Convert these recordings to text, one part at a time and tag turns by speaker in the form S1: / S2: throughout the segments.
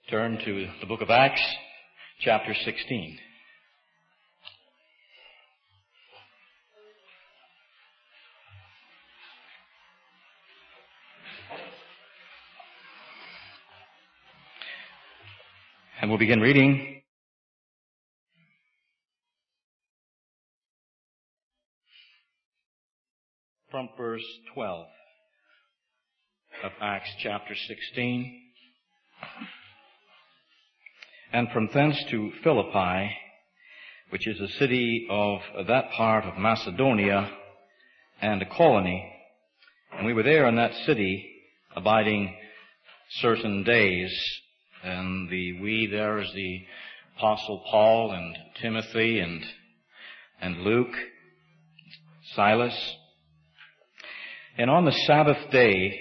S1: Turn to the book of Acts, chapter 16. And we'll begin reading from verse 12 of Acts chapter 16. And from thence to Philippi, which is a city of that part of Macedonia and a colony. And we were there in that city, abiding certain days. And there is the Apostle Paul and Timothy and Luke, Silas. And on the Sabbath day,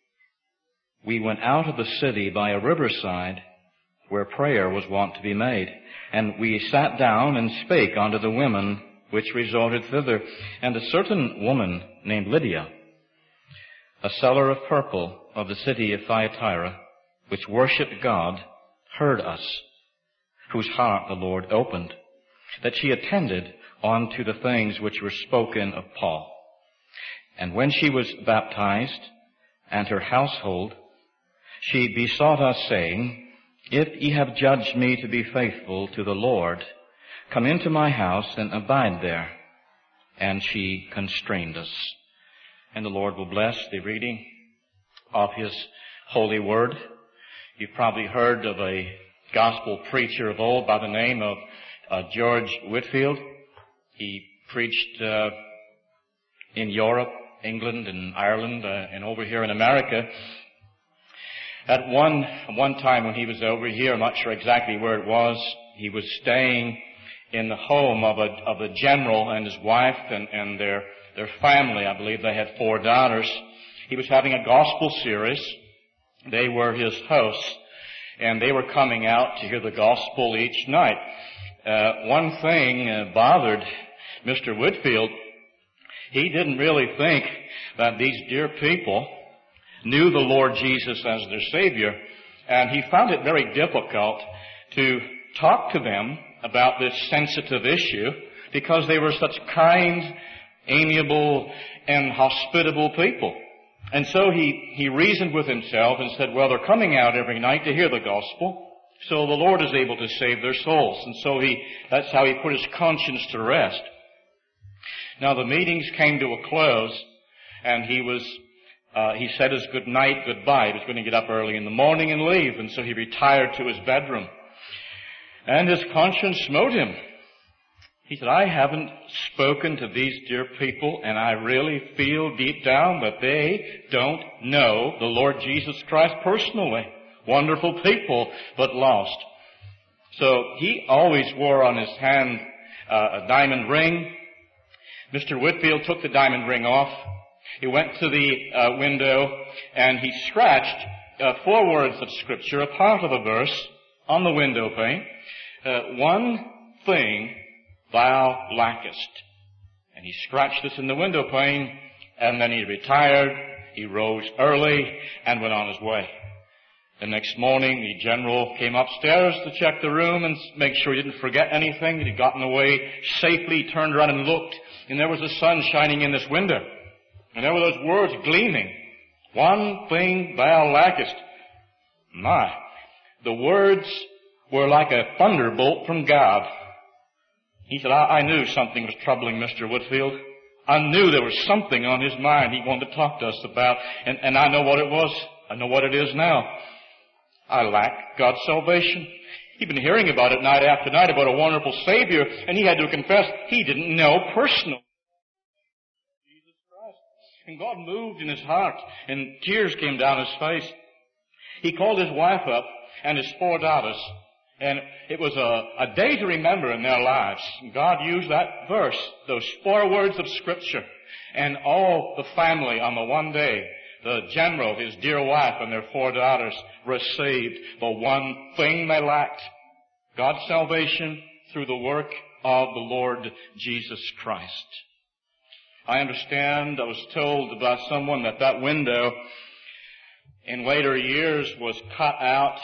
S1: we went out of the city by a riverside, where prayer was wont to be made. And we sat down and spake unto the women which resorted thither. And a certain woman named Lydia, a seller of purple of the city of Thyatira, which worshipped God, heard us, whose heart the Lord opened, that she attended unto the things which were spoken of Paul. And when she was baptized, and her household, she besought us, saying, If ye have judged me to be faithful to the Lord, come into my house and abide there. And she constrained us. And the Lord will bless the reading of His holy word. You've probably heard of a gospel preacher of old by the name of George Whitefield. He preached in Europe, England, and Ireland, and over here in America. At one time when he was over here, I'm not sure exactly where it was, he was staying in the home of a general and his wife and their family. I believe they had 4 daughters. He was having a gospel series. They were his hosts, and they were coming out to hear the gospel each night. One thing bothered Mr. Whitefield. He didn't really think that these dear people knew the Lord Jesus as their Savior, and he found it very difficult to talk to them about this sensitive issue because they were such kind, amiable, and hospitable people. And so he reasoned with himself and said, well, they're coming out every night to hear the gospel, so the Lord is able to save their souls. And so that's how he put his conscience to rest. Now the meetings came to a close, and he said his good night, goodbye. He was going to get up early in the morning and leave, and so he retired to his bedroom. And his conscience smote him. He said, I haven't spoken to these dear people, and I really feel deep down that they don't know the Lord Jesus Christ personally. Wonderful people, but lost. So he always wore on his hand a diamond ring. Mr. Whitefield took the diamond ring off. He went to the window and he scratched 4 words of Scripture, a part of a verse, on the window pane. One thing thou lackest. And he scratched this in the window pane, and then he retired. He rose early and went on his way. The next morning, the general came upstairs to check the room and make sure he didn't forget anything, that he'd gotten away safely. He turned around and looked, and there was the sun shining in this window. And there were those words gleaming. One thing thou lackest. My, the words were like a thunderbolt from God. He said, I knew something was troubling Mr. Whitefield. I knew there was something on his mind he wanted to talk to us about. And I know what it was. I know what it is now. I lack God's salvation. He'd been hearing about it night after night, about a wonderful Savior, and he had to confess he didn't know personally. And God moved in his heart, and tears came down his face. He called his wife up and his 4 daughters, and it was a day to remember in their lives. God used that verse, those 4 words of Scripture, and all the family on the one day, the general, his dear wife, and their 4 daughters received the one thing they lacked, God's salvation through the work of the Lord Jesus Christ. I understand, I was told by someone that window in later years was cut out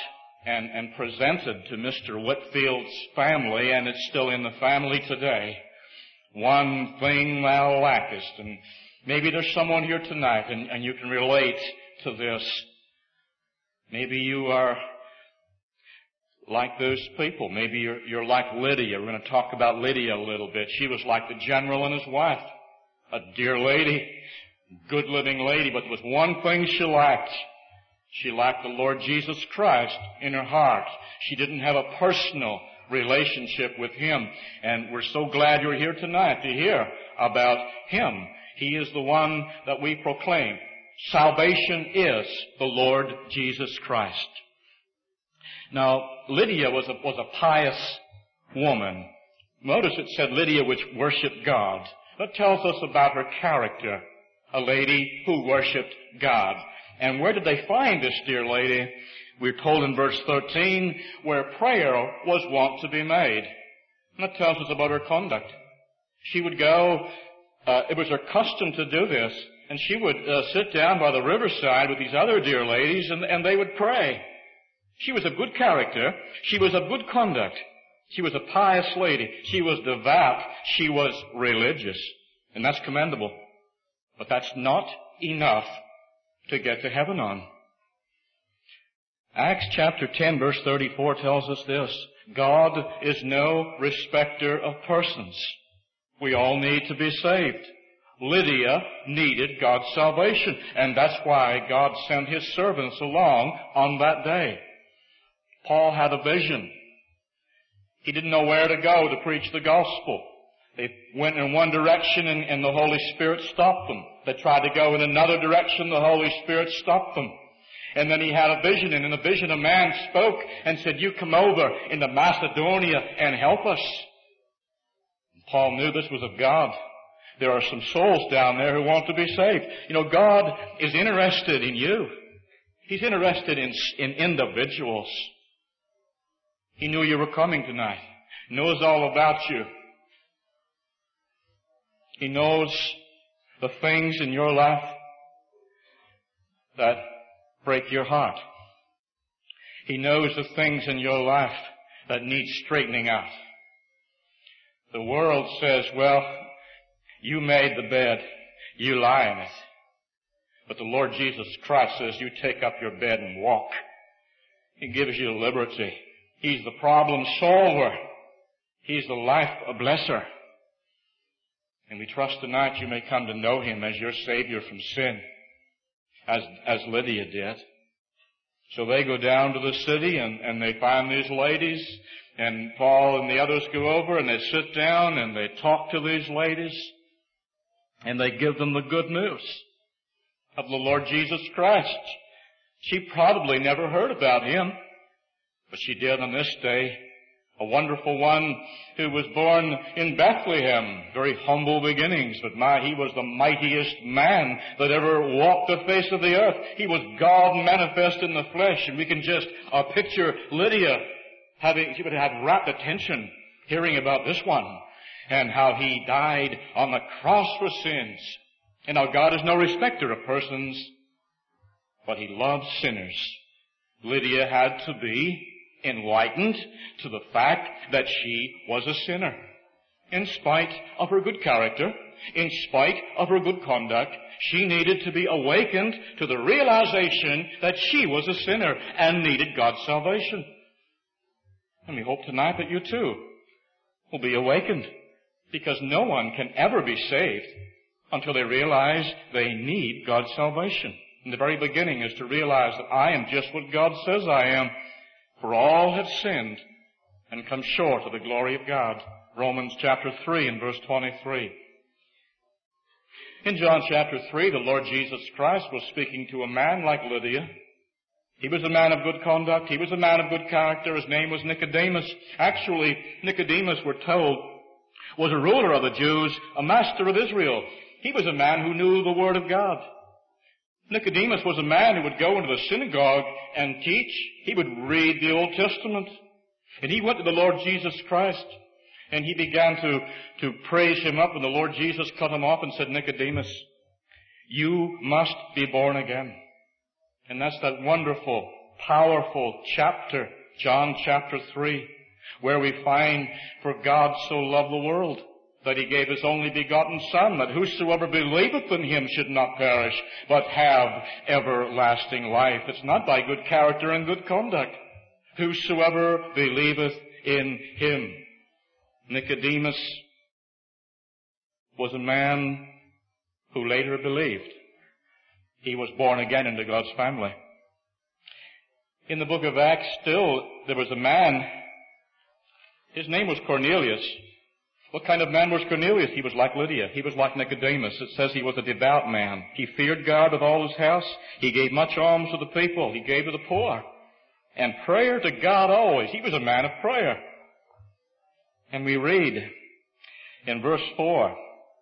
S2: and presented to Mr. Whitfield's family, and it's still in the family today. One thing thou lackest. And maybe there's someone here tonight and you can relate to this. Maybe you are like those people. Maybe you're like Lydia. We're going to talk about Lydia a little bit. She was like the general and his wife. A dear lady, good living lady, but there was one thing she lacked. She lacked the Lord Jesus Christ in her heart. She didn't have a personal relationship with Him. And we're so glad you're here tonight to hear about Him. He is the one that we proclaim. Salvation is the Lord Jesus Christ. Now, Lydia was a pious woman. Notice it said Lydia which worshiped God. That tells us about her character. A lady who worshiped God. And where did they find this dear lady? We're told in verse 13, where prayer was wont to be made. And that tells us about her conduct. She would go, it was her custom to do this, and she would sit down by the riverside with these other dear ladies, and they would pray. She was of good character. She was of good conduct. She was a pious lady. She was devout. She was religious. And that's commendable. But that's not enough to get to heaven on. Acts chapter 10 verse 34 tells us this. God is no respecter of persons. We all need to be saved. Lydia needed God's salvation, and that's why God sent His servants along on that day. Paul had a vision. He didn't know where to go to preach the gospel. They went in one direction and the Holy Spirit stopped them. They tried to go in another direction, the Holy Spirit stopped them. And then he had a vision, and in the vision a man spoke and said, you come over into Macedonia and help us. And Paul knew this was of God. There are some souls down there who want to be saved. You know, God is interested in you. He's interested in individuals. He knew you were coming tonight. He knows all about you. He knows the things in your life that break your heart. He knows the things in your life that need straightening out. The world says, well, you made the bed, you lie in it. But the Lord Jesus Christ says, you take up your bed and walk. He gives you liberty. He's the problem solver. He's the life blesser. And we trust tonight you may come to know Him as your Savior from sin, as Lydia did. So they go down to the city and they find these ladies, and Paul and the others go over and they sit down and they talk to these ladies, and they give them the good news of the Lord Jesus Christ. She probably never heard about Him, but she did on this day. A wonderful one who was born in Bethlehem. Very humble beginnings, but he was the mightiest man that ever walked the face of the earth. He was God manifest in the flesh, and we can just picture Lydia she would have rapt attention hearing about this one, and how He died on the cross for sins. And now God is no respecter of persons, but He loves sinners. Lydia had to be enlightened to the fact that she was a sinner. In spite of her good character, in spite of her good conduct, she needed to be awakened to the realization that she was a sinner and needed God's salvation. And we hope tonight that you too will be awakened, because no one can ever be saved until they realize they need God's salvation. And the very beginning is to realize that I am just what God says I am. For all have sinned and come short of the glory of God. Romans chapter 3 and verse 23. In John chapter 3, the Lord Jesus Christ was speaking to a man like Lydia. He was a man of good conduct. He was a man of good character. His name was Nicodemus. Actually, Nicodemus, we're told, was a ruler of the Jews, a master of Israel. He was a man who knew the Word of God. Nicodemus was a man who would go into the synagogue and teach. He would read the Old Testament. And he went to the Lord Jesus Christ, and he began to praise Him up, and the Lord Jesus cut him off and said, Nicodemus, you must be born again. And that's that wonderful powerful chapter, John chapter 3, where we find, for God so loved the world, that he gave his only begotten Son, that whosoever believeth in him should not perish, but have everlasting life. It's not by good character and good conduct. Whosoever believeth in him. Nicodemus was a man who later believed. He was born again into God's family. In the book of Acts, still, there was a man. His name was Cornelius. What kind of man was Cornelius? He was like Lydia. He was like Nicodemus. It says he was a devout man. He feared God with all his house. He gave much alms to the people. He gave to the poor. And prayer to God always. He was a man of prayer. And we read in verse 4,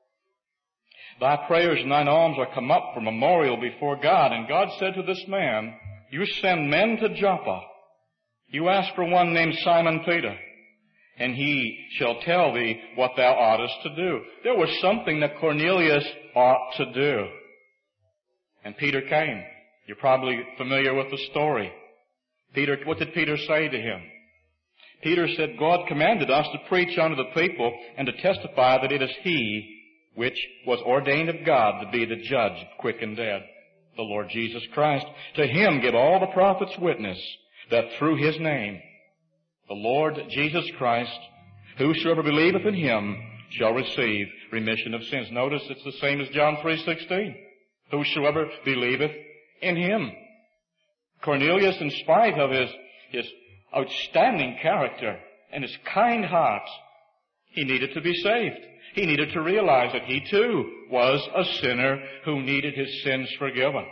S2: thy prayers and thine alms are come up for memorial before God. And God said to this man, you send men to Joppa. You ask for one named Simon Peter, and he shall tell thee what thou oughtest to do. There was something that Cornelius ought to do. And Peter came. You're probably familiar with the story. What did Peter say to him? Peter said, God commanded us to preach unto the people and to testify that it is he which was ordained of God to be the judge of quick and dead, the Lord Jesus Christ. To him give all the prophets witness that through his name, the Lord Jesus Christ, whosoever believeth in him shall receive remission of sins. Notice it's the same as John 3:16. Whosoever believeth in him. Cornelius, in spite of his outstanding character and his kind heart, he needed to be saved. He needed to realize that he too was a sinner who needed his sins forgiven.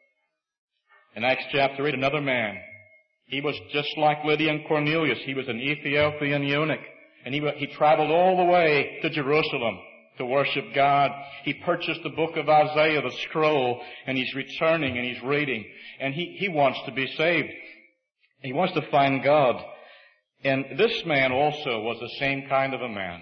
S2: In Acts chapter 8, another man, he was just like Lydia and Cornelius. He was an Ethiopian eunuch, and he traveled all the way to Jerusalem to worship God. He purchased the book of Isaiah, the scroll, and he's returning and he's reading, and he wants to be saved. He wants to find God. And this man also was the same kind of a man.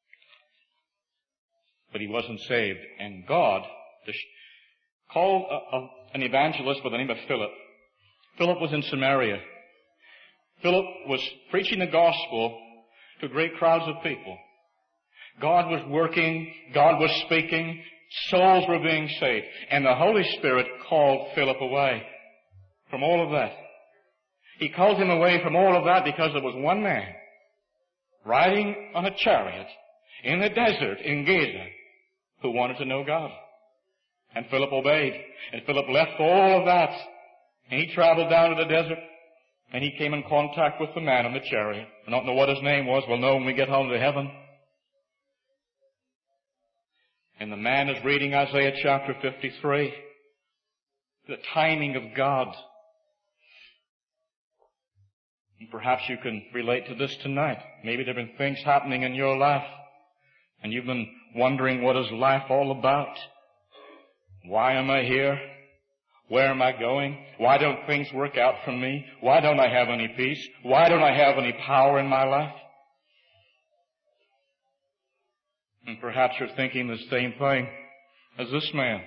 S2: But he wasn't saved. And God called an evangelist by the name of Philip. Philip was in Samaria. Philip was preaching the gospel to great crowds of people. God was working. God was speaking. Souls were being saved. And the Holy Spirit called Philip away from all of that. He called him away from all of that because there was one man riding on a chariot in the desert in Gaza who wanted to know God. And Philip obeyed. And Philip left all of that. And he traveled down to the desert. And he came in contact with the man on the chariot. I don't know what his name was. We'll know when we get home to heaven. And the man is reading Isaiah chapter 53. The timing of God. And perhaps you can relate to this tonight. Maybe there have been things happening in your life, and you've been wondering, what is life all about? Why am I here? Where am I going? Why don't things work out for me? Why don't I have any peace? Why don't I have any power in my life? And perhaps you're thinking the same thing as this man.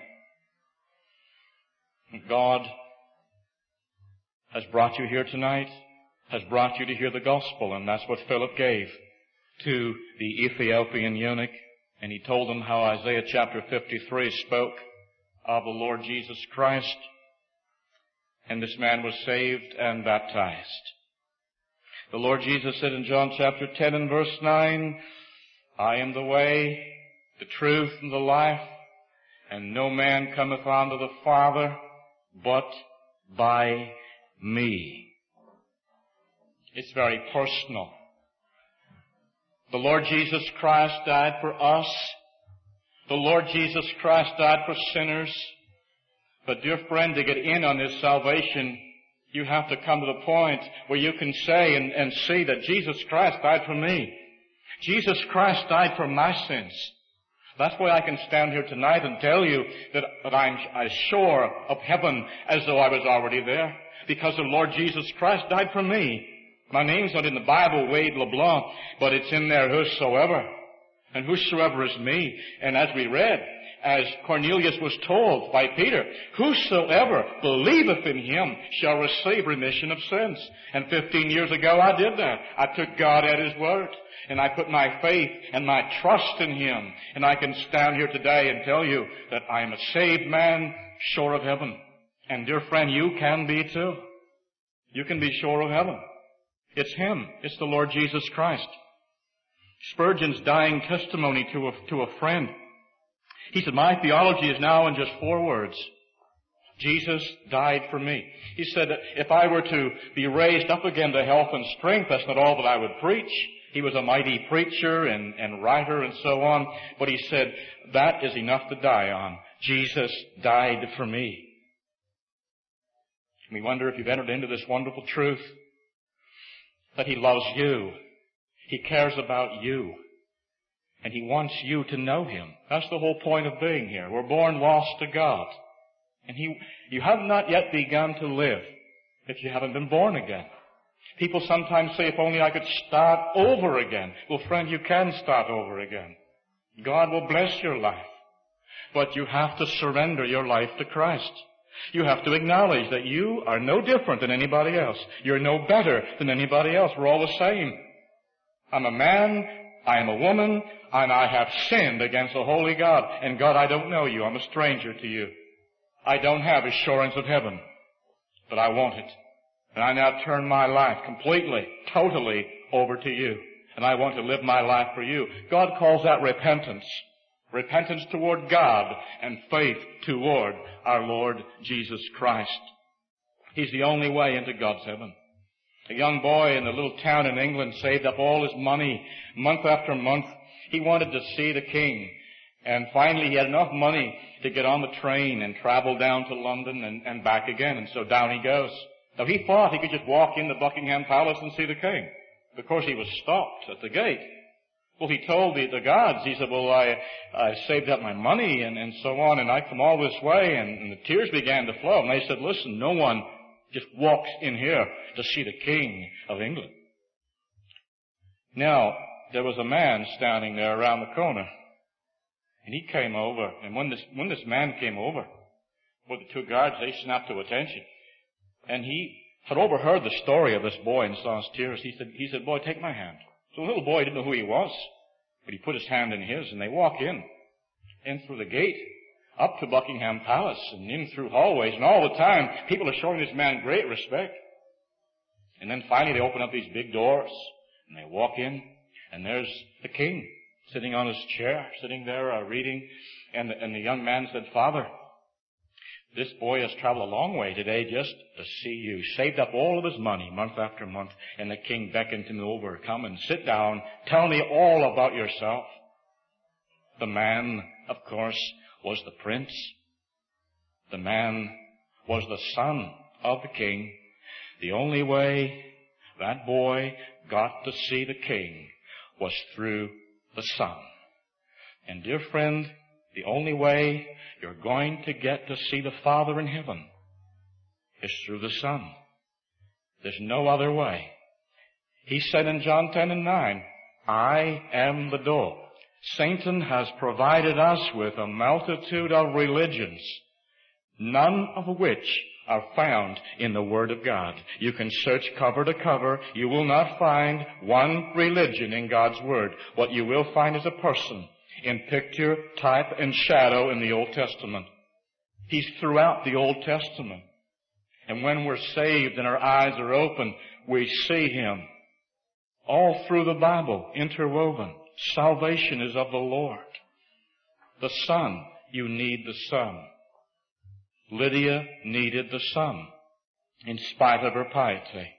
S2: God has brought you here tonight, has brought you to hear the gospel, and that's what Philip gave to the Ethiopian eunuch. And he told him how Isaiah chapter 53 spoke of the Lord Jesus Christ. And this man was saved and baptized. The Lord Jesus said in John chapter 10 and verse 9, I am the way, the truth, and the life, and no man cometh unto the Father but by me. It's very personal. The Lord Jesus Christ died for us. The Lord Jesus Christ died for sinners. But dear friend, to get in on this salvation, you have to come to the point where you can say and see that Jesus Christ died for me. Jesus Christ died for my sins. That's why I can stand here tonight and tell you that I'm as sure of heaven as though I was already there. Because the Lord Jesus Christ died for me. My name's not in the Bible, Wade LeBlanc, but it's in there, whosoever. And whosoever is me. And as we read, as Cornelius was told by Peter, whosoever believeth in him shall receive remission of sins. And 15 years ago I did that. I took God at his word. And I put my faith and my trust in him. And I can stand here today and tell you that I am a saved man, sure of heaven. And dear friend, you can be too. You can be sure of heaven. It's him. It's the Lord Jesus Christ. Spurgeon's dying testimony to a friend. He said, my theology is now in just 4 words. Jesus died for me. He said that if I were to be raised up again to health and strength, that's not all that I would preach. He was a mighty preacher and writer and so on. But he said, that is enough to die on. Jesus died for me. And we wonder if you've entered into this wonderful truth that he loves you. He cares about you. And he wants you to know him. That's the whole point of being here. We're born lost to God. And you have not yet begun to live if you haven't been born again. People sometimes say, if only I could start over again. Well, friend, you can start over again. God will bless your life. But you have to surrender your life to Christ. You have to acknowledge that you are no different than anybody else. You're no better than anybody else. We're all the same. I'm a man, I am a woman, and I have sinned against a holy God. And God, I don't know you. I'm a stranger to you. I don't have assurance of heaven, but I want it. And I now turn my life completely, totally over to you. And I want to live my life for you. God calls that repentance. Repentance toward God and faith toward our Lord Jesus Christ. He's the only way into God's heaven. A young boy in a little town in England saved up all his money month after month. He wanted to see the King. And finally he had enough money to get on the train and travel down to London and back again. And so down he goes. Now he thought he could just walk into Buckingham Palace and see the King. Of course he was stopped at the gate. Well, he told the guards, he said, well, I saved up my money and so on, and I come all this way, and the tears began to flow. And they said, listen, no one just walks in here to see the King of England. Now, there was a man standing there around the corner, and he came over, and when this man came over, well, the 2 guards, they snapped to attention. And he had overheard the story of this boy and saw his tears. He said, boy, take my hand. So the little boy didn't know who he was, but he put his hand in his, and they walk in through the gate, up to Buckingham Palace, and in through hallways, and all the time, people are showing this man great respect. And then finally they open up these big doors, and they walk in, and there's the King sitting on his chair, sitting there reading, and the young man said, Father, this boy has traveled a long way today just to see you. Saved up all of his money month after month. And the King beckoned him over. Come and sit down. Tell me all about yourself. The man, of course, was the prince. The man was the son of the King. The only way that boy got to see the King was through the Son. And dear friend, the only way you're going to get to see the Father in heaven is through the Son. There's no other way. He said in John 10:9, I am the door. Satan has provided us with a multitude of religions, none of which are found in the Word of God. You can search cover to cover. You will not find one religion in God's Word. What you will find is a person in picture, type, and shadow in the Old Testament. He's throughout the Old Testament. And when we're saved and our eyes are open, we see Him. All through the Bible, interwoven. Salvation is of the Lord. The Son, you need the Son. Lydia needed the Son, in spite of her piety.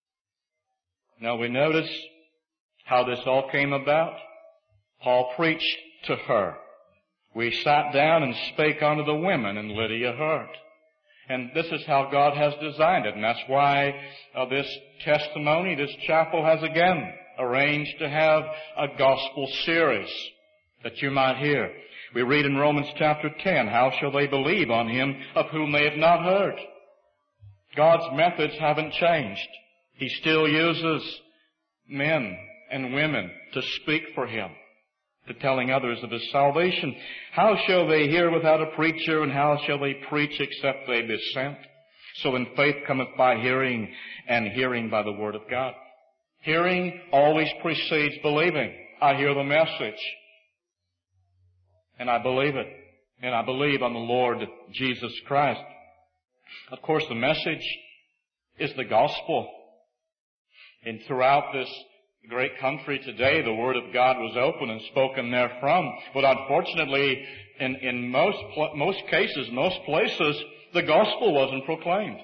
S2: Now we notice how this all came about. Paul preached to her. We sat down and spake unto the women, and Lydia heard. And this is how God has designed it. And that's why this testimony, this chapel has again arranged to have a gospel series that you might hear. We read in Romans chapter 10, how shall they believe on Him of whom they have not heard? God's methods haven't changed. He still uses men and women to speak for Him. to telling others of His salvation. How shall they hear without a preacher, and how shall they preach except they be sent? So then faith cometh by hearing, and hearing by the Word of God. Hearing always precedes believing. I hear the message, and I believe it, and I believe on the Lord Jesus Christ. Of course, the message is the gospel. And throughout this great country today, the Word of God was open and spoken therefrom. But unfortunately, in most cases, most places, the gospel wasn't proclaimed.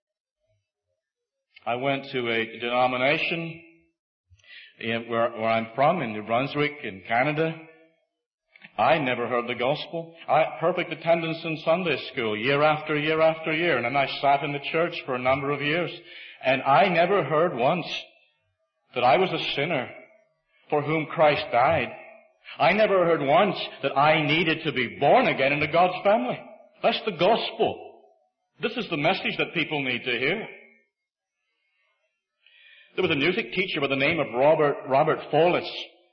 S2: I went to a denomination where I'm from, in New Brunswick, in Canada. I never heard the gospel. I had perfect attendance in Sunday school year after year after year. And then I sat in the church for a number of years. And I never heard once that I was a sinner for whom Christ died. I never heard once that I needed to be born again into God's family. That's the gospel. This is the message that people need to hear. There was a music teacher by the name of Robert Follis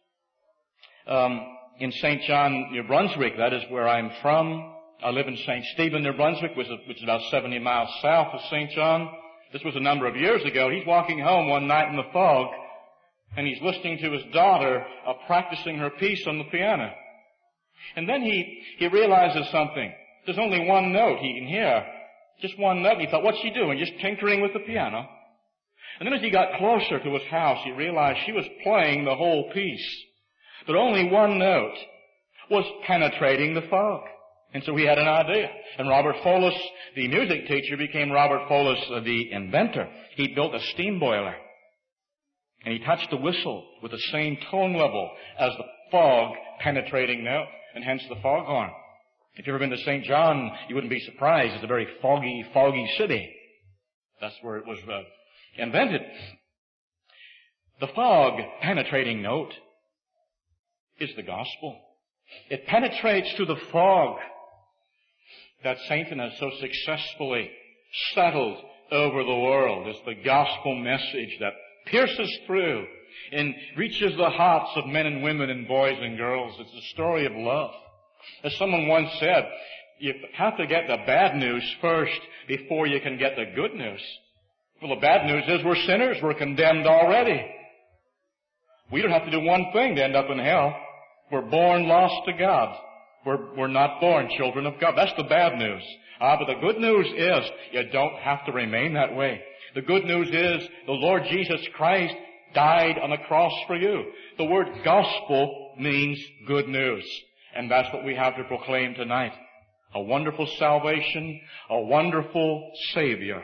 S2: in St. John, New Brunswick. That is where I'm from. I live in St. Stephen, New Brunswick, which is about 70 miles south of St. John. This was a number of years ago. He's walking home one night in the fog, and he's listening to his daughter practicing her piece on the piano. And then he realizes something. There's only one note he can hear. Just one note. And he thought, what's she doing? Just tinkering with the piano. And then as he got closer to his house, he realized she was playing the whole piece. But only one note was penetrating the fog. And so he had an idea. And Robert Follis, the music teacher, became Robert Follis, the inventor. He built a steam boiler. And he touched the whistle with the same tone level as the fog penetrating note, and hence the foghorn. If you've ever been to St. John, you wouldn't be surprised. It's a very foggy city. That's where it was invented. The fog penetrating note is the gospel. It penetrates through the fog that Satan has so successfully settled over the world. It's the gospel message that pierces through and reaches the hearts of men and women and boys and girls. It's the story of love. As someone once said, you have to get the bad news first before you can get the good news. Well, the bad news is we're sinners. We're condemned already. We don't have to do one thing to end up in hell. We're born lost to God. We're not born children of God. That's the bad news. But the good news is you don't have to remain that way. The good news is the Lord Jesus Christ died on the cross for you. The word gospel means good news. And that's what we have to proclaim tonight. A wonderful salvation, a wonderful Savior.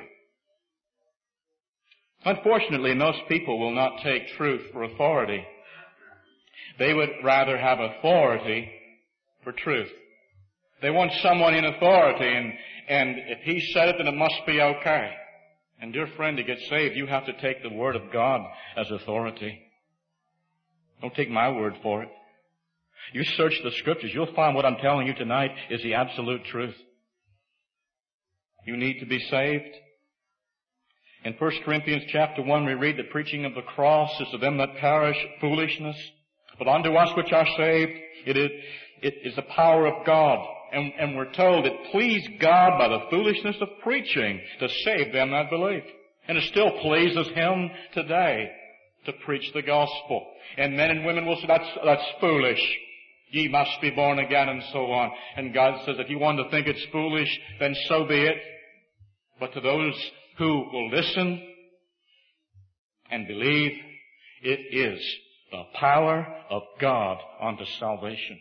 S2: Unfortunately, most people will not take truth for authority. They would rather have authority for truth. They want someone in authority, and if he said it, then it must be okay. And dear friend, to get saved, you have to take the Word of God as authority. Don't take my word for it. You search the Scriptures, you'll find what I'm telling you tonight is the absolute truth. You need to be saved. In 1 Corinthians chapter 1, we read the preaching of the cross is to them that perish foolishness. But unto us which are saved, it is the power of God. And we're told it pleased God by the foolishness of preaching to save them that believe. And it still pleases Him today to preach the gospel. And men and women will say, that's foolish. Ye must be born again, and so on. And God says, if you want to think it's foolish, then so be it. But to those who will listen and believe, it is the power of God unto salvation.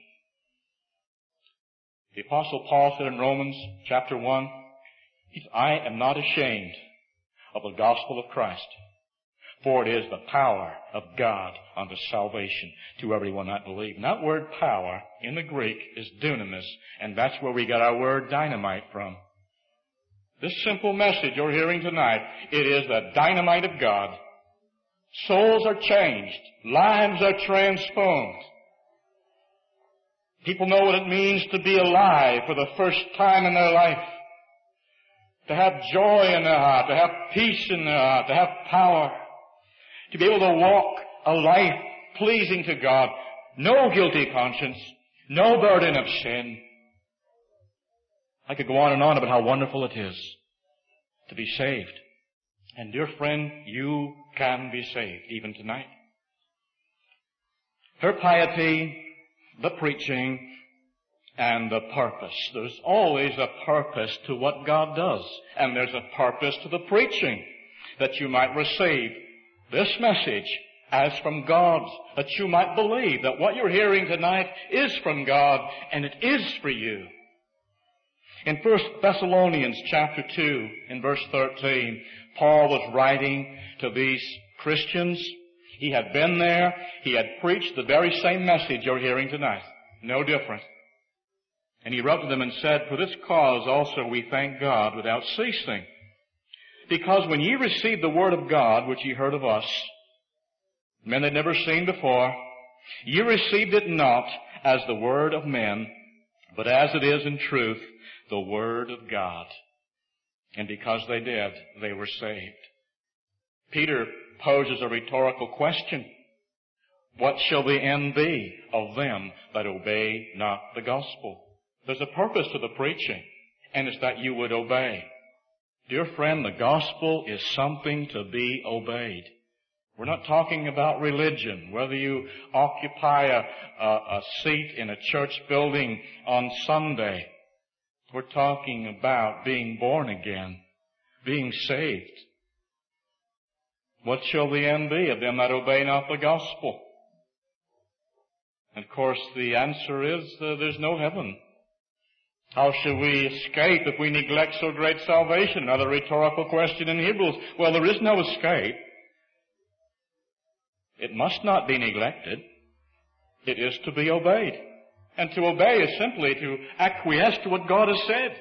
S2: The Apostle Paul said in Romans chapter 1, I am not ashamed of the gospel of Christ, for it is the power of God unto salvation to everyone that believes. And that word power in the Greek is dunamis, and that's where we got our word dynamite from. This simple message you're hearing tonight, it is the dynamite of God. Souls are changed. Lives are transformed. People know what it means to be alive for the first time in their life. To have joy in their heart, to have peace in their heart, to have power. To be able to walk a life pleasing to God, no guilty conscience, no burden of sin. I could go on and on about how wonderful it is to be saved. And dear friend, you can be saved even tonight. Her piety, the preaching, and the purpose. There's always a purpose to what God does. And there's a purpose to the preaching, that you might receive this message as from God, that you might believe that what you're hearing tonight is from God, and it is for you. In 1 Thessalonians chapter 2, in verse 13, Paul was writing to these Christians. He had been there. He had preached the very same message you're hearing tonight. No different. And he wrote to them and said, "For this cause also we thank God without ceasing. Because when ye received the word of God, which ye heard of us, men they'd never seen before, ye received it not as the word of men, but as it is in truth, the word of God." And because they did, they were saved. Peter poses a rhetorical question. What shall the end be of them that obey not the gospel? There's a purpose to the preaching, and it's that you would obey. Dear friend, the gospel is something to be obeyed. We're not talking about religion, whether you occupy a seat in a church building on Sunday. We're talking about being born again, being saved. What shall the end be of them that obey not the gospel? And of course, the answer is there's no heaven. How shall we escape if we neglect so great salvation? Another rhetorical question in Hebrews. Well, there is no escape. It must not be neglected. It is to be obeyed. And to obey is simply to acquiesce to what God has said.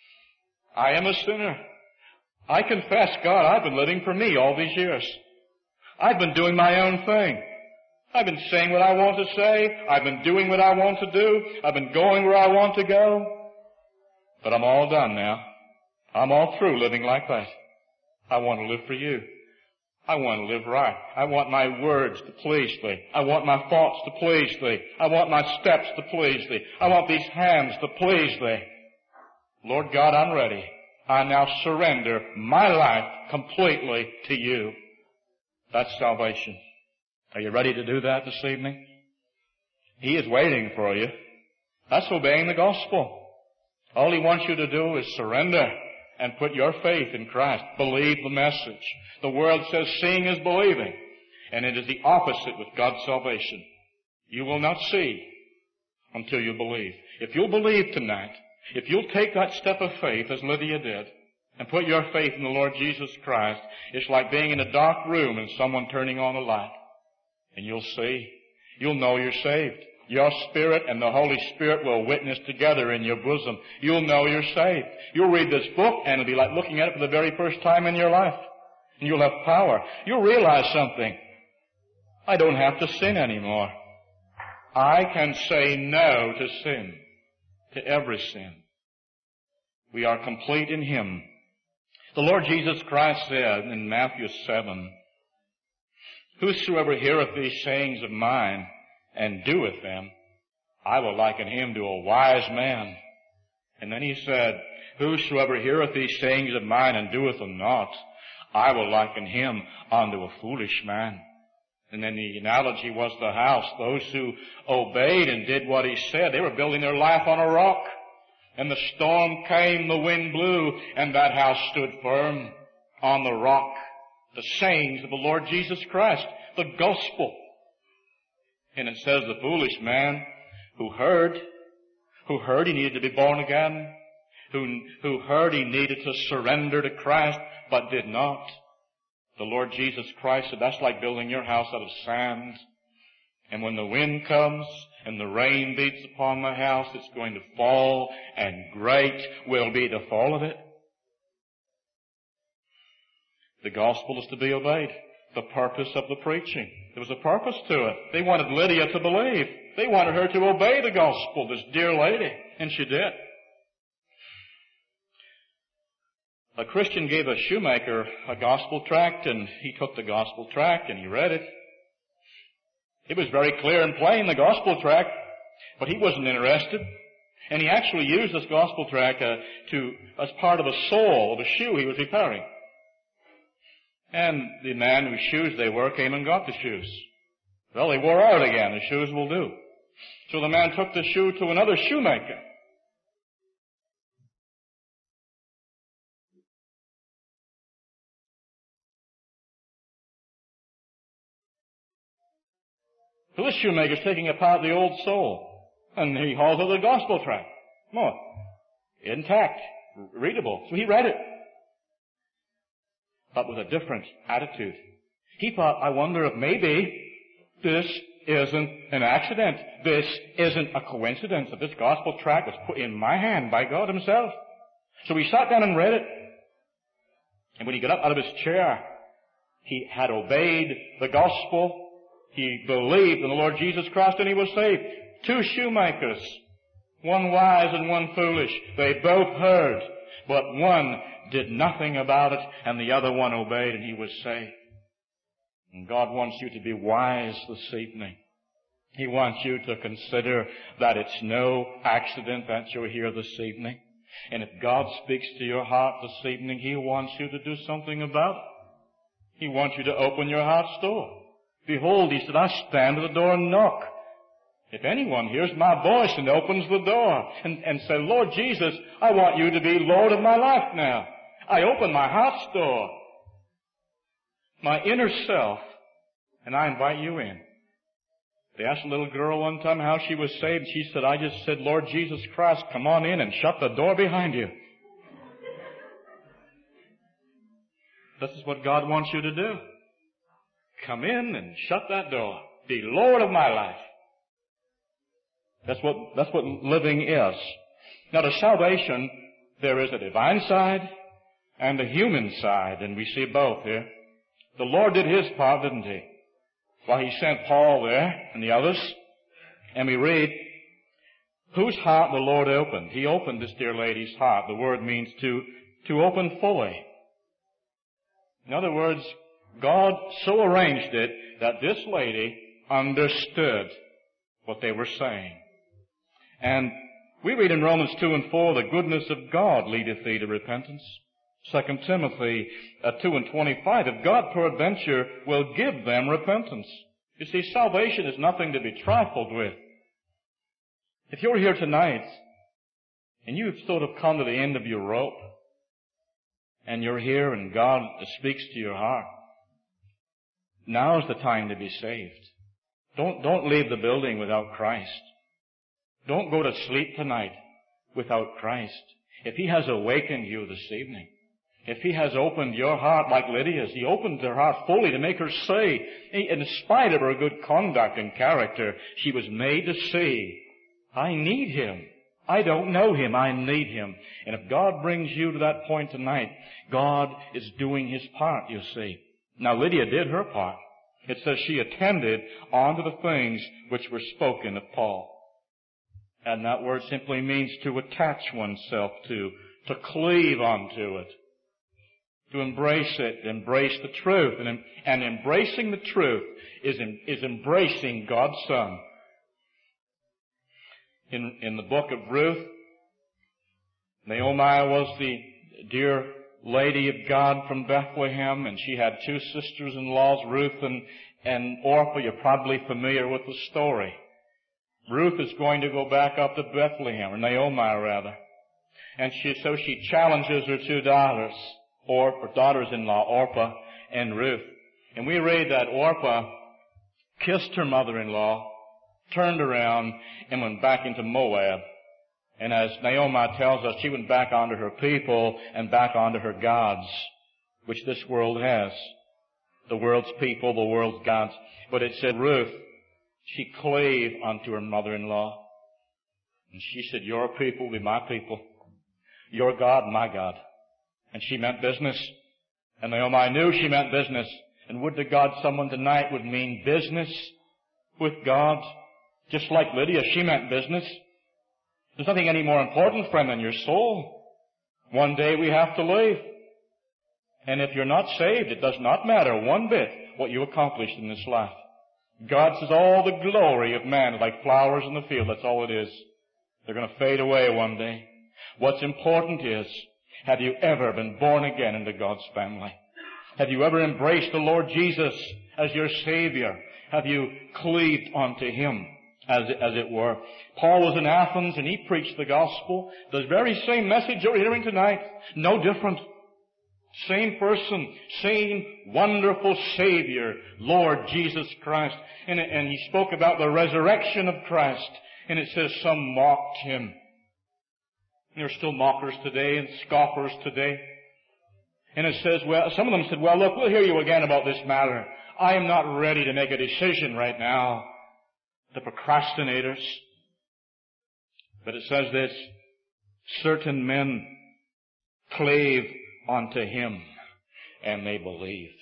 S2: I am a sinner. I confess, God, I've been living for me all these years. I've been doing my own thing. I've been saying what I want to say. I've been doing what I want to do. I've been going where I want to go. But I'm all done now. I'm all through living like that. I want to live for you. I want to live right. I want my words to please Thee. I want my thoughts to please Thee. I want my steps to please Thee. I want these hands to please Thee. Lord God, I'm ready. I now surrender my life completely to You. That's salvation. Are you ready to do that this evening? He is waiting for you. That's obeying the gospel. All He wants you to do is surrender and put your faith in Christ. Believe the message. The world says seeing is believing, and it is the opposite with God's salvation. You will not see until you believe. If you'll believe tonight, if you'll take that step of faith as Lydia did, and put your faith in the Lord Jesus Christ, it's like being in a dark room and someone turning on a light. And you'll see. You'll know you're saved. Your spirit and the Holy Spirit will witness together in your bosom. You'll know you're saved. You'll read this book and it'll be like looking at it for the very first time in your life. And you'll have power. You'll realize something. I don't have to sin anymore. I can say no to sin, to every sin. We are complete in Him. The Lord Jesus Christ said in Matthew 7, "Whosoever heareth these sayings of mine, and doeth them, I will liken him to a wise man." And then He said, "Whosoever heareth these sayings of mine, and doeth them not, I will liken him unto a foolish man." And then the analogy was the house. Those who obeyed and did what He said, they were building their life on a rock. And the storm came, the wind blew, and that house stood firm on the rock. The sayings of the Lord Jesus Christ, the gospel. And it says the foolish man who heard he needed to be born again, who heard he needed to surrender to Christ, but did not. The Lord Jesus Christ said, that's like building your house out of sand. And when the wind comes and the rain beats upon the house, it's going to fall, and great will be the fall of it. The gospel is to be obeyed. The purpose of the preaching. There was a purpose to it. They wanted Lydia to believe. They wanted her to obey the gospel, this dear lady, and she did. A Christian gave a shoemaker a gospel tract, and he took the gospel tract and he read it. It was very clear and plain, the gospel tract, but he wasn't interested. And he actually used this gospel tract as part of a sole of a shoe he was repairing. And the man whose shoes they were came and got the shoes. Well, they wore out again. The shoes will do. So the man took the shoe to another shoemaker. So this shoemaker's taking apart the old sole. And he hauls out the gospel tract. More. Intact. Readable. So he read it. But with a different attitude. He thought, I wonder if maybe this isn't an accident. This isn't a coincidence that this gospel tract was put in my hand by God himself. So he sat down and read it. And when he got up out of his chair, he had obeyed the gospel. He believed in the Lord Jesus Christ and he was saved. 2 shoemakers, one wise and one foolish. They both heard, but one did nothing about it and the other one obeyed and he was saved. And God wants you to be wise this evening. He wants you to consider that it's no accident that you're here this evening. And if God speaks to your heart this evening, He wants you to do something about it. He wants you to open your heart's door. Behold, He said, I stand at the door and knock. If anyone hears my voice and opens the door and says, Lord Jesus, I want you to be Lord of my life now. I open my heart's door, my inner self, and I invite you in. They asked a little girl one time how she was saved. She said, I just said, Lord Jesus Christ, come on in and shut the door behind you. This is what God wants you to do. Come in and shut that door. Be Lord of my life. That's what living is. Now to salvation, there is a divine side and a human side, and we see both here. The Lord did His part, didn't He? Well, He sent Paul there and the others, and we read, whose heart the Lord opened. He opened this dear lady's heart. The word means to open fully. In other words, God so arranged it that this lady understood what they were saying. And we read in Romans 2 and 4, the goodness of God leadeth thee to repentance. 2 Timothy 2 and 25, if God peradventure will give them repentance. You see, salvation is nothing to be trifled with. If you're here tonight and you've sort of come to the end of your rope and you're here and God speaks to your heart, now's the time to be saved. Don't leave the building without Christ. Don't go to sleep tonight without Christ. If He has awakened you this evening, if He has opened your heart like Lydia's, He opened her heart fully to make her say, in spite of her good conduct and character, she was made to see, I need Him. I don't know Him. I need Him. And if God brings you to that point tonight, God is doing His part, you see. Now Lydia did her part. It says she attended unto the things which were spoken of Paul. And that word simply means to attach oneself to cleave onto it, to embrace it, embrace the truth. And embracing the truth is embracing God's Son. In the book of Ruth, Naomi was the dear lady of God from Bethlehem, and she had 2 sisters-in-laws, Ruth and Orpah. You're probably familiar with the story. Ruth is going to go back up to Bethlehem, or Naomi rather. And so she challenges her 2 daughters, or daughters-in-law, Orpah and Ruth. And we read that Orpah kissed her mother-in-law, turned around, and went back into Moab. And as Naomi tells us, she went back onto her people and back onto her gods, which this world has. The world's people, the world's gods. But it said Ruth, she clave unto her mother-in-law. And she said, your people be my people. Your God, my God. And she meant business. And Naomi knew she meant business. And would to God someone tonight would mean business with God. Just like Lydia, she meant business. There's nothing any more important, friend, than your soul. One day we have to leave. And if you're not saved, it does not matter one bit what you accomplished in this life. God says all the glory of man is like flowers in the field. That's all it is. They're going to fade away one day. What's important is, have you ever been born again into God's family? Have you ever embraced the Lord Jesus as your Savior? Have you cleaved unto Him, as it were? Paul was in Athens and he preached the gospel. The very same message you're hearing tonight. No different. Same person, same wonderful Savior, Lord Jesus Christ. And he spoke about the resurrection of Christ. And it says some mocked Him. There are still mockers today and scoffers today. And it says, well, some of them said, well, look, we'll hear you again about this matter. I am not ready to make a decision right now. The procrastinators. But it says this, certain men clave unto Him, and they believed.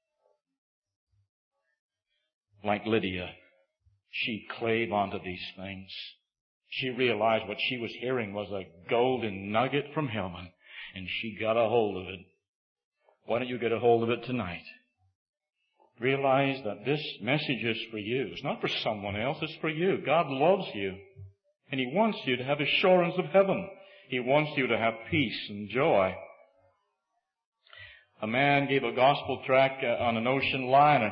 S2: Like Lydia, she clave onto these things. She realized what she was hearing was a golden nugget from heaven, and she got a hold of it. Why don't you get a hold of it tonight? Realize that this message is for you. It's not for someone else, it's for you. God loves you, and He wants you to have assurance of heaven. He wants you to have peace and joy. A man gave a gospel tract on an ocean liner.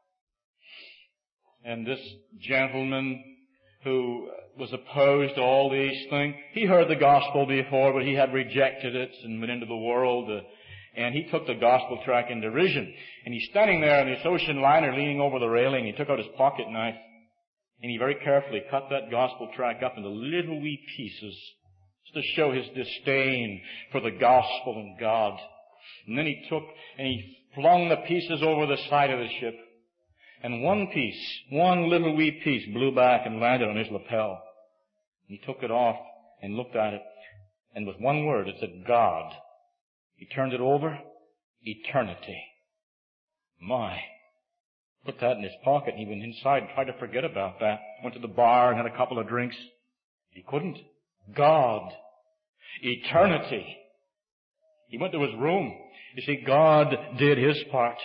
S2: And this gentleman who was opposed to all these things, he heard the gospel before, but he had rejected it and went into the world. And he took the gospel tract in derision. And he's standing there on this ocean liner leaning over the railing. He took out his pocket knife. And he very carefully cut that gospel tract up into little wee pieces just to show his disdain for the gospel and God. And then he took and he flung the pieces over the side of the ship. And one piece, one little wee piece, blew back and landed on his lapel. He took it off and looked at it. And with one word, it said, God. He turned it over, eternity. My. Put that in his pocket. He went inside and tried to forget about that. Went to the bar and had a couple of drinks. He couldn't. God. Eternity. He went to his room. You see, God did His part.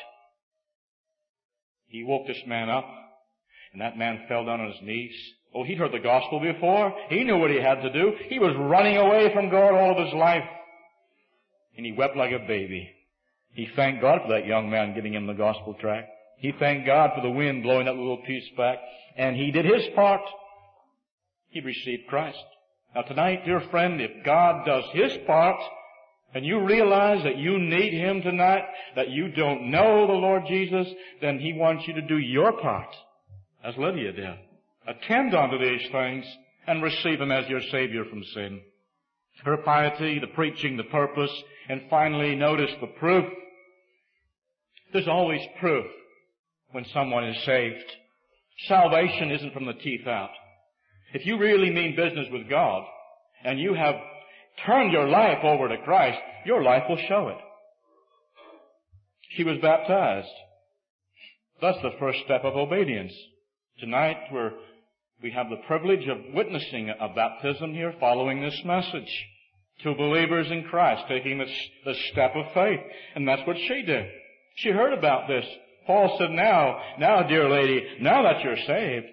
S2: He woke this man up, and that man fell down on his knees. Oh, he'd heard the gospel before. He knew what he had to do. He was running away from God all of his life. And he wept like a baby. He thanked God for that young man giving him the gospel tract. He thanked God for the wind blowing that little piece back. And he did his part. He received Christ. Now tonight, dear friend, if God does His part, and you realize that you need Him tonight, that you don't know the Lord Jesus, then He wants you to do your part, as Lydia did. Attend unto these things and receive Him as your Savior from sin. Her piety, the preaching, the purpose, and finally notice the proof. There's always proof when someone is saved. Salvation isn't from the teeth out. If you really mean business with God, and you have turned your life over to Christ, your life will show it. She was baptized. That's the first step of obedience. Tonight we have the privilege of witnessing a baptism here following this message. Two believers in Christ taking the step of faith. And that's what she did. She heard about this. Paul said, now, dear lady, now that you're saved,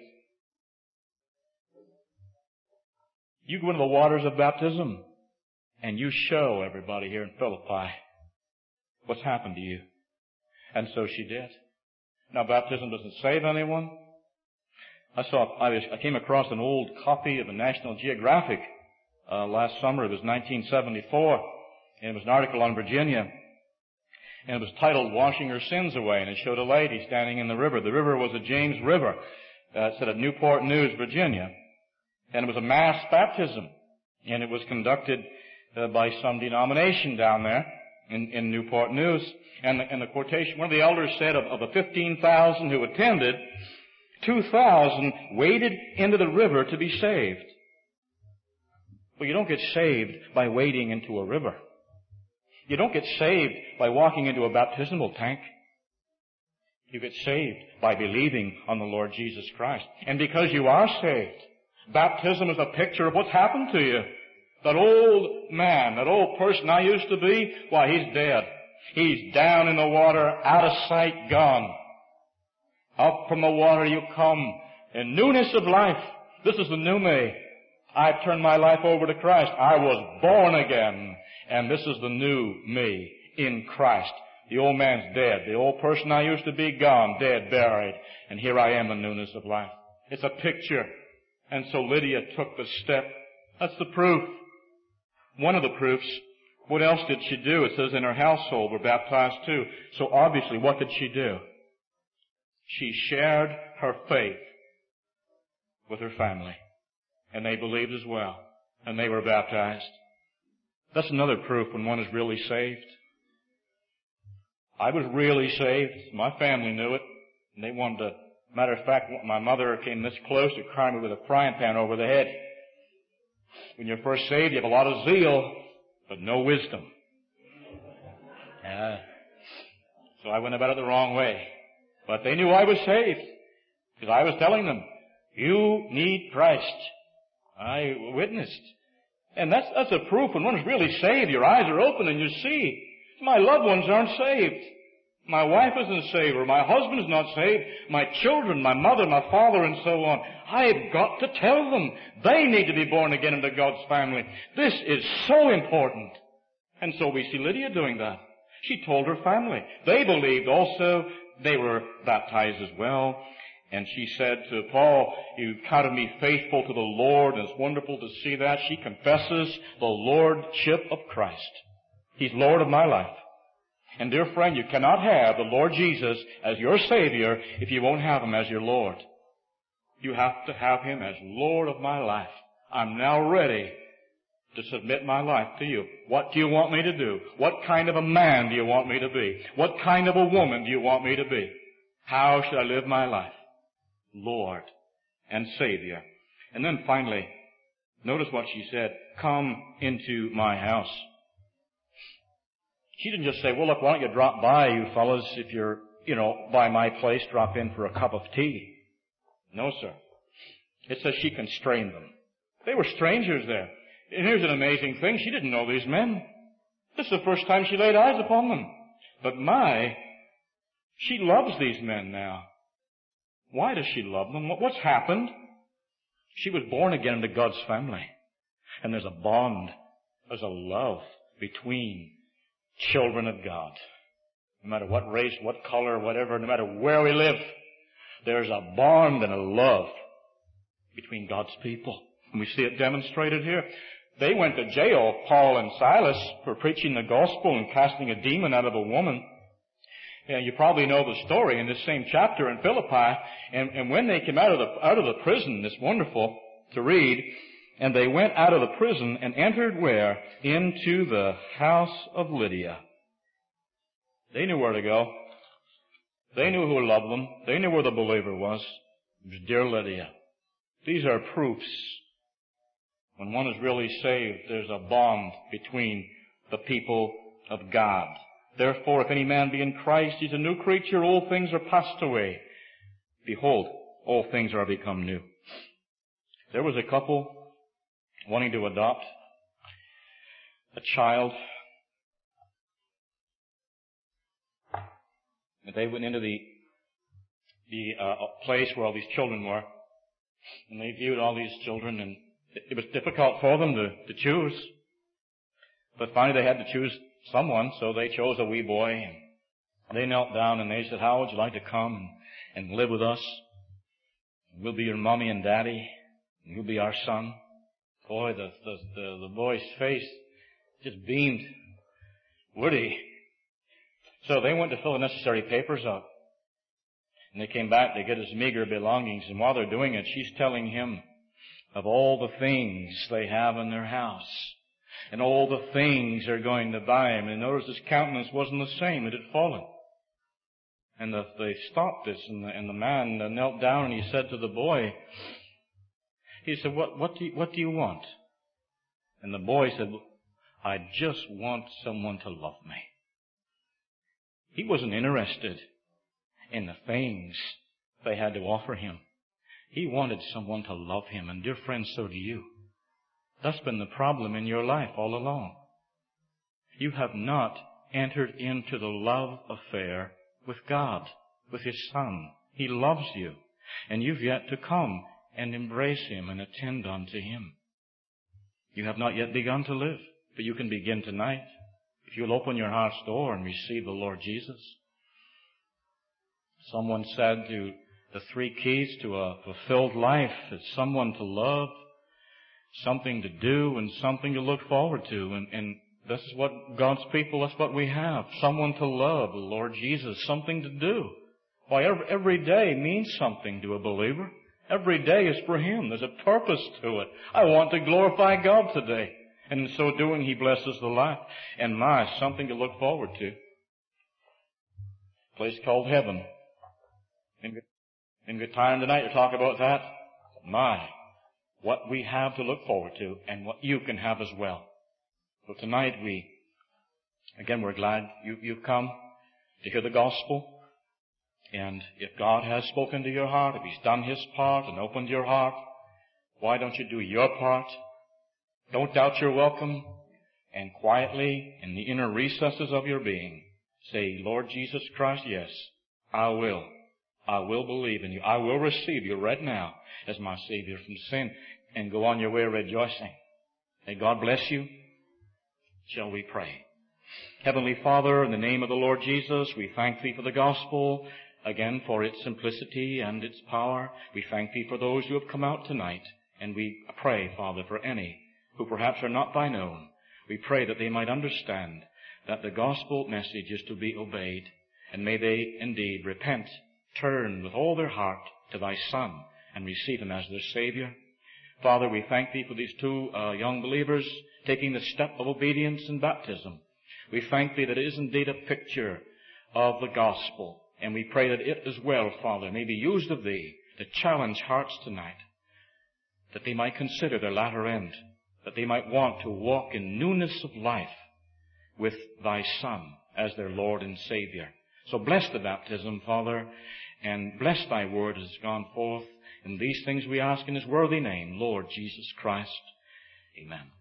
S2: you go into the waters of baptism and you show everybody here in Philippi what's happened to you. And so she did. Now, baptism doesn't save anyone. I came across an old copy of the National Geographic last summer. It was 1974. And it was an article on Virginia. And it was titled, Washing Her Sins Away. And it showed a lady standing in the river. The river was the James River. It said at Newport News, Virginia. And it was a mass baptism. And it was conducted by some denomination down there in Newport News. And the quotation, one of the elders said of the 15,000 who attended, 2,000 waded into the river to be saved. Well, you don't get saved by wading into a river. You don't get saved by walking into a baptismal tank. You get saved by believing on the Lord Jesus Christ. And because you are saved, baptism is a picture of what's happened to you. That old man, that old person I used to be, why, he's dead. He's down in the water, out of sight, gone. Up from the water you come in newness of life. This is the new me. I've turned my life over to Christ. I was born again. And this is the new me in Christ. The old man's dead. The old person I used to be gone, dead, buried. And here I am in newness of life. It's a picture. And so Lydia took the step. That's the proof. One of the proofs. What else did she do? It says in her household were baptized too. So obviously, what did she do? She shared her faith with her family. And they believed as well. And they were baptized. That's another proof when one is really saved. I was really saved. My family knew it. And they wanted to, matter of fact, my mother came this close to crying me with a frying pan over the head. When you're first saved, you have a lot of zeal, but no wisdom. So I went about it the wrong way. But they knew I was saved. Because I was telling them, you need Christ. I witnessed. And that's a proof when one is really saved. Your eyes are open and you see. My loved ones aren't saved. My wife isn't saved, or my husband is not saved. My children, my mother, my father, and so on. I've got to tell them they need to be born again into God's family. This is so important. And so we see Lydia doing that. She told her family. They believed also. They were baptized as well. And she said to Paul, you counted me faithful to the Lord, and it's wonderful to see that. She confesses the lordship of Christ. He's Lord of my life. And dear friend, you cannot have the Lord Jesus as your Savior if you won't have Him as your Lord. You have to have Him as Lord of my life. I'm now ready to submit my life to you. What do you want me to do? What kind of a man do you want me to be? What kind of a woman do you want me to be? How should I live my life? Lord and Savior. And then finally, notice what she said, come into my house. She didn't just say, well, look, why don't you drop by, you fellas, if you're, by my place, drop in for a cup of tea. No, sir. It says she constrained them. They were strangers there. And here's an amazing thing. She didn't know these men. This is the first time she laid eyes upon them. But she loves these men now. Why does she love them? What's happened? She was born again into God's family. And there's a bond. There's a love between children of God. No matter what race, what color, whatever, no matter where we live, there's a bond and a love between God's people. And we see it demonstrated here. They went to jail, Paul and Silas, for preaching the gospel and casting a demon out of a woman. And you probably know the story in this same chapter in Philippi. And when they came out of the prison, it's wonderful to read. And they went out of the prison and entered where? Into the house of Lydia. They knew where to go. They knew who loved them. They knew where the believer was. It was dear Lydia. These are proofs. When one is really saved, there's a bond between the people of God. Therefore, if any man be in Christ, he's a new creature. All things are passed away. Behold, all things are become new. There was a couple wanting to adopt a child. And they went into the place where all these children were. And they viewed all these children, and it was difficult for them to choose. But finally they had to choose someone, so they chose a wee boy. And they knelt down and they said, how would you like to come and live with us? We'll be your mommy and daddy, and you'll be our son. Boy, the boy's face just beamed. Would he? So they went to fill the necessary papers out. And they came back to get his meager belongings. And while they're doing it, she's telling him of all the things they have in their house. And all the things they're going to buy him. And notice his countenance wasn't the same. It had fallen. And they stopped this. And the man knelt down and he said to the boy, he said, what do you want? And the boy said, I just want someone to love me. He wasn't interested in the things they had to offer him. He wanted someone to love him. And dear friends, so do you. That's been the problem in your life all along. You have not entered into the love affair with God, with His Son, He loves you. And you've yet to come and embrace Him and attend unto Him. You have not yet begun to live, but you can begin tonight if you'll open your heart's door and receive the Lord Jesus. Someone said to the 3 keys to a fulfilled life is someone to love, something to do, and something to look forward to. And this is what God's people, that's what we have. Someone to love, the Lord Jesus, something to do. Why, every day means something to a believer. Every day is for Him. There's a purpose to it. I want to glorify God today. And in so doing, He blesses the life. And something to look forward to. A place called heaven. In good time tonight to talk about that. What we have to look forward to and what you can have as well. So tonight we're glad you've come to hear the gospel. And if God has spoken to your heart, if He's done His part and opened your heart, why don't you do your part? Don't doubt your welcome, and quietly in the inner recesses of your being, say, Lord Jesus Christ, yes, I will believe in you. I will receive you right now as my Savior from sin, and go on your way rejoicing. May God bless you. Shall we pray? Heavenly Father, in the name of the Lord Jesus, we thank Thee for the gospel, again for its simplicity and its power. We thank Thee for those who have come out tonight, and we pray, Father, for any who perhaps are not Thine own. We pray that they might understand that the gospel message is to be obeyed, and may they indeed repent, turn with all their heart to Thy Son, and receive Him as their Savior. Father, we thank Thee for these 2 young believers taking the step of obedience in baptism. We thank Thee that it is indeed a picture of the gospel, and we pray that it as well, Father, may be used of Thee to challenge hearts tonight, that they might consider their latter end, that they might want to walk in newness of life with Thy Son as their Lord and Savior. So bless the baptism, Father, and bless Thy word as it's gone forth. And these things we ask in His worthy name, Lord Jesus Christ. Amen.